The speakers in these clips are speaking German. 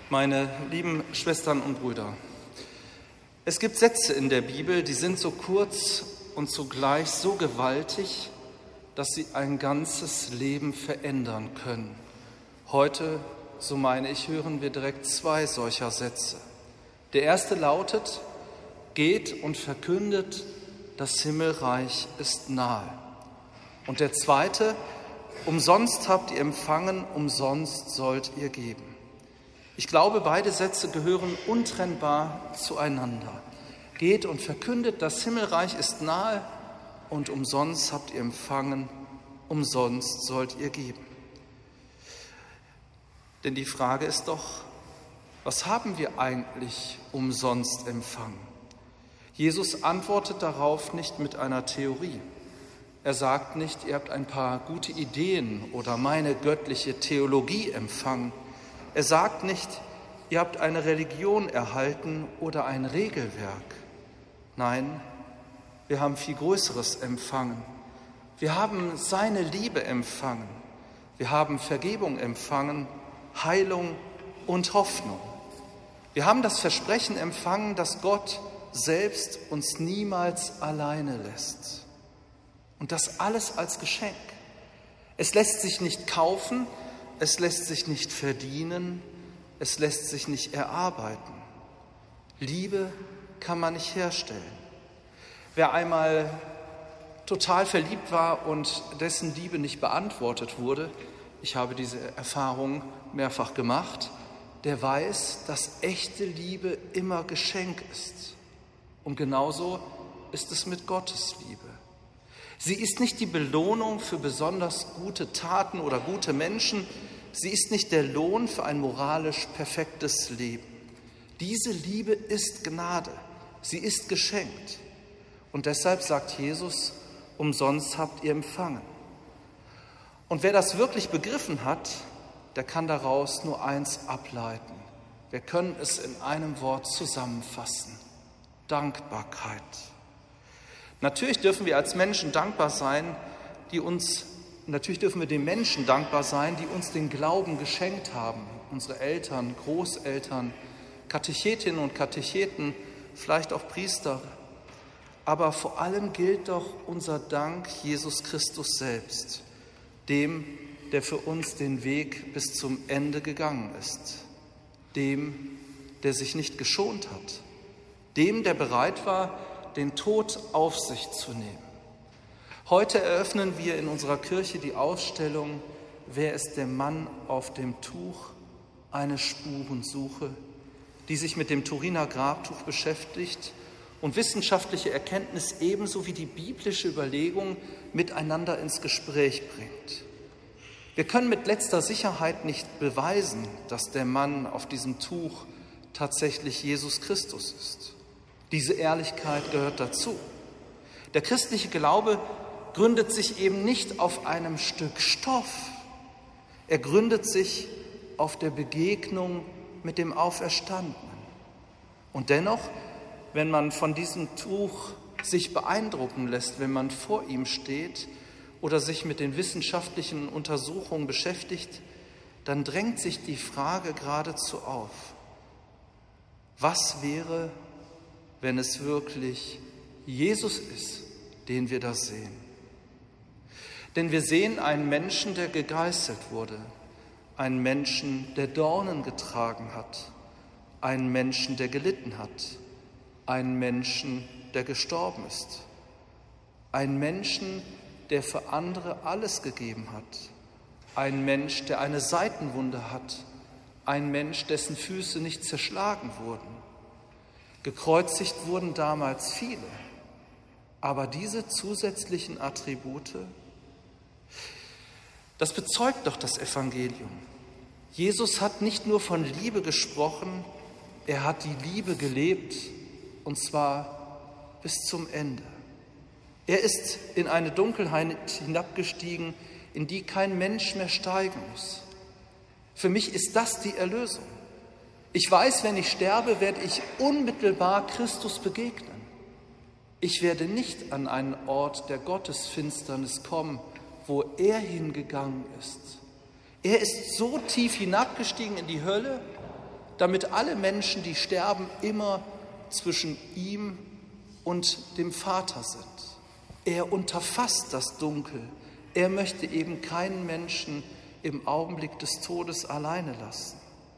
Meine lieben Schwestern und Brüder, es gibt Sätze in der Bibel, die sind so kurz und zugleich so gewaltig, dass sie ein ganzes Leben verändern können. Heute, so meine ich, hören wir direkt zwei solcher Sätze. Der erste lautet: Geht und verkündet, das Himmelreich ist nahe. Und der zweite: Umsonst habt ihr empfangen, umsonst sollt ihr geben. Ich glaube, beide Sätze gehören untrennbar zueinander. Geht und verkündet, das Himmelreich ist nahe, und umsonst habt ihr empfangen, umsonst sollt ihr geben. Denn die Frage ist doch, was haben wir eigentlich umsonst empfangen? Jesus antwortet darauf nicht mit einer Theorie. Er sagt nicht, ihr habt ein paar gute Ideen oder meine göttliche Theologie empfangen. Er sagt nicht, ihr habt eine Religion erhalten oder ein Regelwerk. Nein, wir haben viel Größeres empfangen. Wir haben seine Liebe empfangen. Wir haben Vergebung empfangen, Heilung und Hoffnung. Wir haben das Versprechen empfangen, dass Gott selbst uns niemals alleine lässt. Und das alles als Geschenk. Es lässt sich nicht kaufen, es lässt sich nicht verdienen, es lässt sich nicht erarbeiten. Liebe kann man nicht herstellen. Wer einmal total verliebt war und dessen Liebe nicht beantwortet wurde, ich habe diese Erfahrung mehrfach gemacht, der weiß, dass echte Liebe immer Geschenk ist. Und genauso ist es mit Gottes Liebe. Sie ist nicht die Belohnung für besonders gute Taten oder gute Menschen. Sie ist nicht der Lohn für ein moralisch perfektes Leben. Diese Liebe ist Gnade. Sie ist geschenkt. Und deshalb sagt Jesus, umsonst habt ihr empfangen. Und wer das wirklich begriffen hat, der kann daraus nur eins ableiten. Wir können es in einem Wort zusammenfassen: Dankbarkeit. Natürlich dürfen wir als Menschen dankbar sein, natürlich dürfen wir den Menschen dankbar sein, die uns den Glauben geschenkt haben. Unsere Eltern, Großeltern, Katechetinnen und Katecheten, vielleicht auch Priester. Aber vor allem gilt doch unser Dank Jesus Christus selbst, dem, der für uns den Weg bis zum Ende gegangen ist, dem, der sich nicht geschont hat, dem, der bereit war, den Tod auf sich zu nehmen. Heute eröffnen wir in unserer Kirche die Ausstellung »Wer ist der Mann auf dem Tuch?«, eine Spurensuche, die sich mit dem Turiner Grabtuch beschäftigt und wissenschaftliche Erkenntnis ebenso wie die biblische Überlegung miteinander ins Gespräch bringt. Wir können mit letzter Sicherheit nicht beweisen, dass der Mann auf diesem Tuch tatsächlich Jesus Christus ist. Diese Ehrlichkeit gehört dazu. Der christliche Glaube gründet sich eben nicht auf einem Stück Stoff. Er gründet sich auf der Begegnung mit dem Auferstandenen. Und dennoch, wenn man von diesem Tuch sich beeindrucken lässt, wenn man vor ihm steht oder sich mit den wissenschaftlichen Untersuchungen beschäftigt, dann drängt sich die Frage geradezu auf: Was wäre, wenn es wirklich Jesus ist, den wir da sehen? Denn wir sehen einen Menschen, der gegeißelt wurde, einen Menschen, der Dornen getragen hat, einen Menschen, der gelitten hat, einen Menschen, der gestorben ist, einen Menschen, der für andere alles gegeben hat, einen Mensch, der eine Seitenwunde hat, ein Mensch, dessen Füße nicht zerschlagen wurden. Gekreuzigt wurden damals viele, aber diese zusätzlichen Attribute, das bezeugt doch das Evangelium. Jesus hat nicht nur von Liebe gesprochen, er hat die Liebe gelebt, und zwar bis zum Ende. Er ist in eine Dunkelheit hinabgestiegen, in die kein Mensch mehr steigen muss. Für mich ist das die Erlösung. Ich weiß, wenn ich sterbe, werde ich unmittelbar Christus begegnen. Ich werde nicht an einen Ort der Gottesfinsternis kommen, wo er hingegangen ist. Er ist so tief hinabgestiegen in die Hölle, damit alle Menschen, die sterben, immer zwischen ihm und dem Vater sind. Er unterfasst das Dunkel. Er möchte eben keinen Menschen im Augenblick des Todes alleine lassen.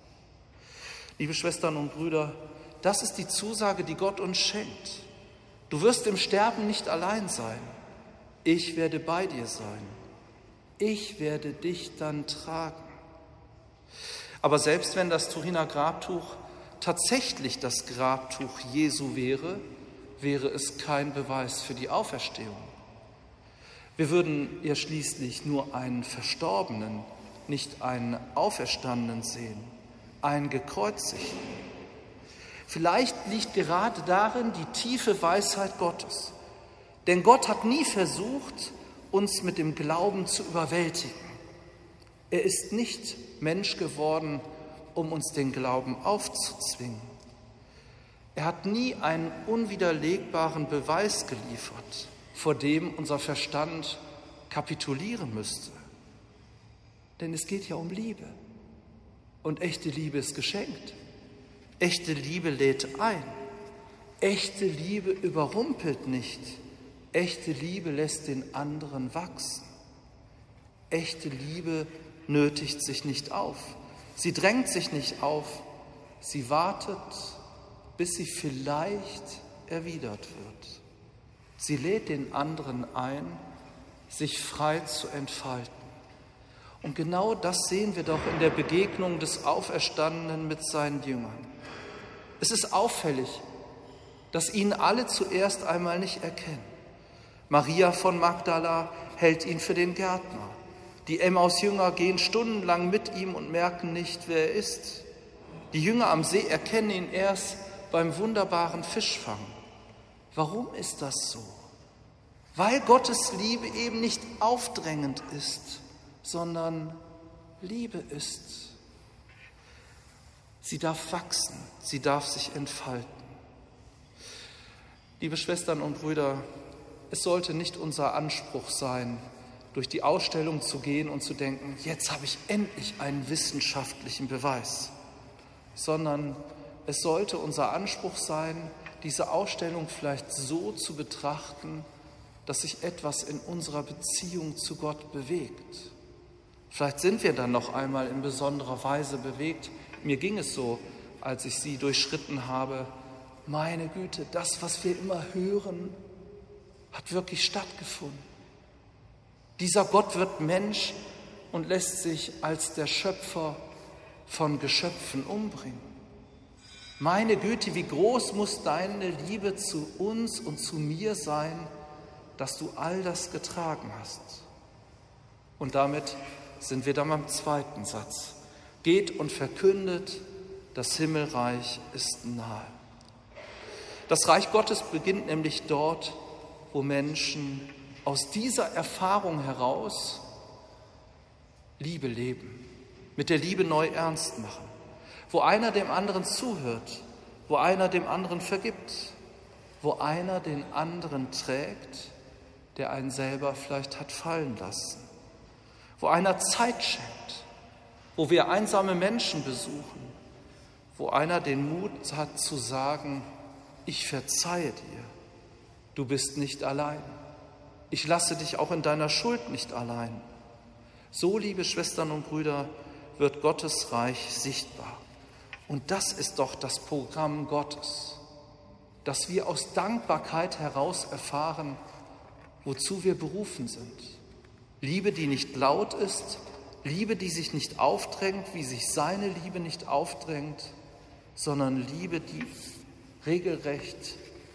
Liebe Schwestern und Brüder, das ist die Zusage, die Gott uns schenkt. Du wirst im Sterben nicht allein sein. Ich werde bei dir sein. Ich werde dich dann tragen. Aber selbst wenn das Turiner Grabtuch tatsächlich das Grabtuch Jesu wäre, wäre es kein Beweis für die Auferstehung. Wir würden ja schließlich nur einen Verstorbenen, nicht einen Auferstandenen sehen, einen Gekreuzigten. Vielleicht liegt gerade darin die tiefe Weisheit Gottes. Denn Gott hat nie versucht, uns mit dem Glauben zu überwältigen. Er ist nicht Mensch geworden, um uns den Glauben aufzuzwingen. Er hat nie einen unwiderlegbaren Beweis geliefert, vor dem unser Verstand kapitulieren müsste. Denn es geht ja um Liebe. Und echte Liebe ist geschenkt. Echte Liebe lädt ein. Echte Liebe überrumpelt nicht. Echte Liebe lässt den anderen wachsen. Echte Liebe nötigt sich nicht auf. Sie drängt sich nicht auf. Sie wartet, bis sie vielleicht erwidert wird. Sie lädt den anderen ein, sich frei zu entfalten. Und genau das sehen wir doch in der Begegnung des Auferstandenen mit seinen Jüngern. Es ist auffällig, dass ihn alle zuerst einmal nicht erkennen. Maria von Magdala hält ihn für den Gärtner. Die Emmaus-Jünger gehen stundenlang mit ihm und merken nicht, wer er ist. Die Jünger am See erkennen ihn erst beim wunderbaren Fischfang. Warum ist das so? Weil Gottes Liebe eben nicht aufdrängend ist, sondern Liebe ist. Sie darf wachsen, sie darf sich entfalten. Liebe Schwestern und Brüder, es sollte nicht unser Anspruch sein, durch die Ausstellung zu gehen und zu denken, jetzt habe ich endlich einen wissenschaftlichen Beweis, sondern es sollte unser Anspruch sein, diese Ausstellung vielleicht so zu betrachten, dass sich etwas in unserer Beziehung zu Gott bewegt. Vielleicht sind wir dann noch einmal in besonderer Weise bewegt. Mir ging es so, als ich sie durchschritten habe. Meine Güte, das, was wir immer hören, hat wirklich stattgefunden. Dieser Gott wird Mensch und lässt sich als der Schöpfer von Geschöpfen umbringen. Meine Güte, wie groß muss deine Liebe zu uns und zu mir sein, dass du all das getragen hast. Und damit sind wir dann beim zweiten Satz. Geht und verkündet, das Himmelreich ist nahe. Das Reich Gottes beginnt nämlich dort, wo Menschen aus dieser Erfahrung heraus Liebe leben, mit der Liebe neu ernst machen, wo einer dem anderen zuhört, wo einer dem anderen vergibt, wo einer den anderen trägt, der einen selber vielleicht hat fallen lassen, wo einer Zeit schenkt, wo wir einsame Menschen besuchen, wo einer den Mut hat zu sagen, ich verzeihe dir, du bist nicht allein, ich lasse dich auch in deiner Schuld nicht allein. So, liebe Schwestern und Brüder, wird Gottes Reich sichtbar. Und das ist doch das Programm Gottes, dass wir aus Dankbarkeit heraus erfahren, wozu wir berufen sind. Liebe, die nicht laut ist, Liebe, die sich nicht aufdrängt, wie sich seine Liebe nicht aufdrängt, sondern Liebe, die regelrecht,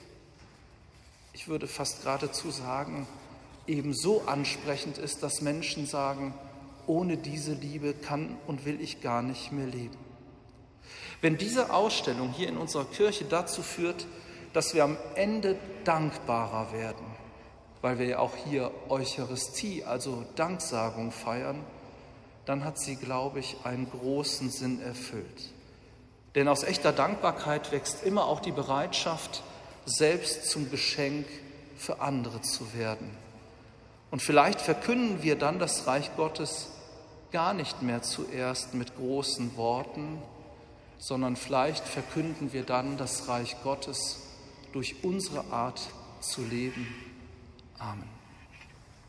ich würde fast geradezu sagen, eben so ansprechend ist, dass Menschen sagen, ohne diese Liebe kann und will ich gar nicht mehr leben. Wenn diese Ausstellung hier in unserer Kirche dazu führt, dass wir am Ende dankbarer werden, weil wir ja auch hier Eucharistie, also Danksagung feiern, dann hat sie, glaube ich, einen großen Sinn erfüllt. Denn aus echter Dankbarkeit wächst immer auch die Bereitschaft, selbst zum Geschenk für andere zu werden. Und vielleicht verkünden wir dann das Reich Gottes gar nicht mehr zuerst mit großen Worten, sondern vielleicht verkünden wir dann das Reich Gottes durch unsere Art zu leben. Amen.